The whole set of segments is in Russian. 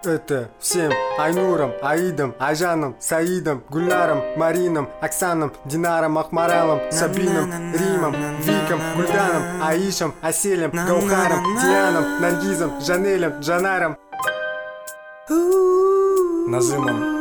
Это всем Айнуром, Аидом, Айжаном, Саидом, Гульнаром, Марином, Оксаном, Динаром, Ахмаралом, Сабином, Римом, Виком, Гульданом, Аишем, Аселем, Гаухаром, Дианом, Наргизом, Жанелем, Джанаром, Назымом.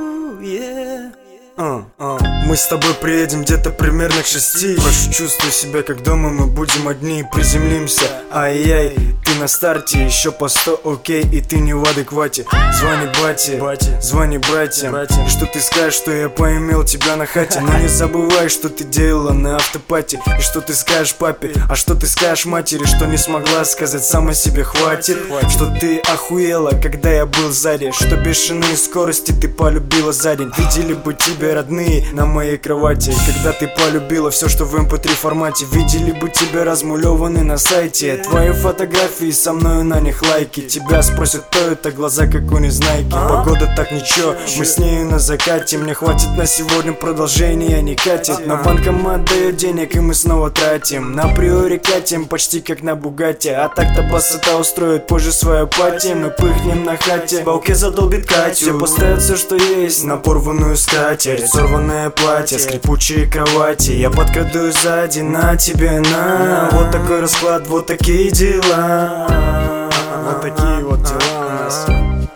Мы с тобой приедем где-то примерно к 6. Прошу, чувствуй себя как дома, мы будем одни. Приземлимся, ай-яй, ты на старте, еще по 100, окей, и ты не в адеквате. Звони бате, звони братьям, что ты скажешь, что я поимел тебя на хате. Но не забывай, что ты делала на автопате. И что ты скажешь папе, а что ты скажешь матери, что не смогла сказать, сама себе хватит. Что ты охуела, когда я был сзади, что бешеные скорости ты полюбила за день. Видели бы тебя родные на моей кровати, когда ты полюбила все, что в mp3 формате. Видели бы тебя размулеваны на сайте, твои фотографии со мною на них лайки. Тебя спросят, кто это, глаза как у незнайки. Погода так ничего, мы с нею на закате. Мне хватит на сегодня, продолжения не катит. На банкомат дает денег и мы снова тратим. На приоре катим, почти как на Бугатти. А так-то бассета устроит позже свою пати. Мы пыхнем на хате, в балке задолбит Катю. Все поставят все, что есть, на порванную скатерть, сорванное платье, скрипучие кровати. Я подкрадуюсь сзади, на тебе, на. Вот такой расклад, вот такие дела. Вот такие вот дела у нас.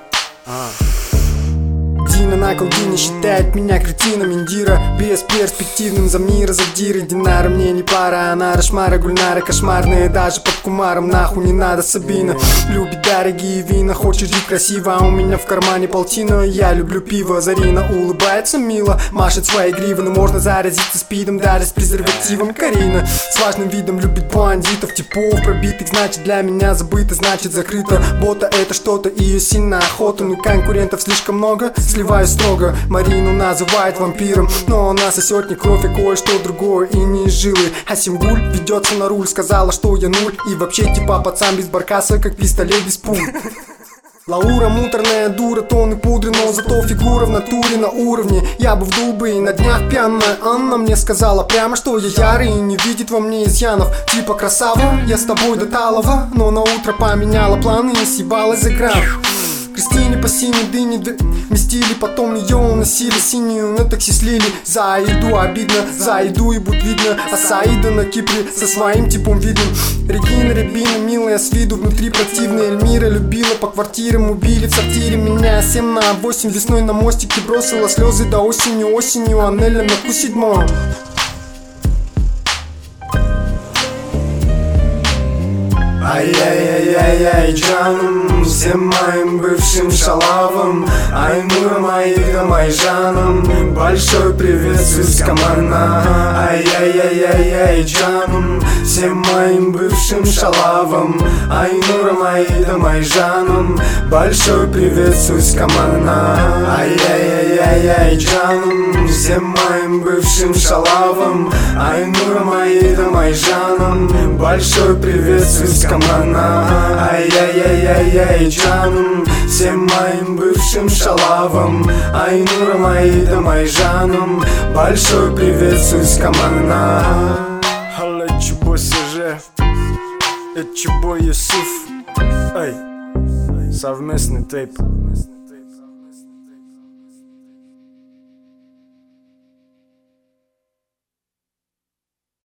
Дина на колдине считает меня кретином Индира, бесперспективным за мира задиры. Динара мне не пара, она Рашмара, Гульнара кошмарные, даже под кумаром нахуй не надо. Сабина любит дорогие вина, хочет жить красиво, а у меня в кармане полтина. Я люблю пиво, Зарина улыбается мило, машет своей гривой, но можно заразиться спидом даже с презервативом. Карина с важным видом любит бандитов, типов пробитых, значит для меня забыто, значит закрыто. Бота это что-то, ее сильно охота, но конкурентов слишком много, сливаюсь строго. Марину называют вампиром, но она сосет не кровь, и кое-что другое, и не из жилы. А Симгуль ведется на руль, сказала, что я нуль, и вообще типа пацан без баркаса, как пистолет без пуль. Лаура муторная дура, тонны пудры, но зато фигура в натуре на уровне. Я бы в дубы и на днях пьяная Анна мне сказала прямо, что я ярый и не видит во мне изъянов. Типа красава, я с тобой до талого, но на утро поменяла планы и съебалась за грамм. Кристине по синей дыне вместили, потом ее уносили синюю на такси слили. За еду обидно, за еду и будет видно. А Саида на Кипре со своим типом видным. Регина, Рябина, милая с виду, внутри противная. Эльмира любила, по квартирам убили в сортире меня. 7/8 весной на мостике бросила слезы до осенью Анеля на вкус 7. Ай-яй-яй-яй-яй, Джаном, всем моим бывшим шалавам, Айнуром, Аидом, Айжаном, большой привет из Камана. Ай-яй-яй-яй-яй, Джаном, всем моим бывшим шалавам, Айнуром, Аидом, Айжаном, большой привет из Камана. Ай-яй-яй-яй-яй, Джаном, всем моим бывшим шалавам, Айнуром, Аидом, Айжаном, большой привет из Камана. Ай-яй-яй-яй-яй, Джаном, всем моим бывшим шалавам, Айнуром, Аидом, Айжаном, большой привет из Камана. Халла чубой СЖ, это чубой Юсуф. Ай, совместный тейп.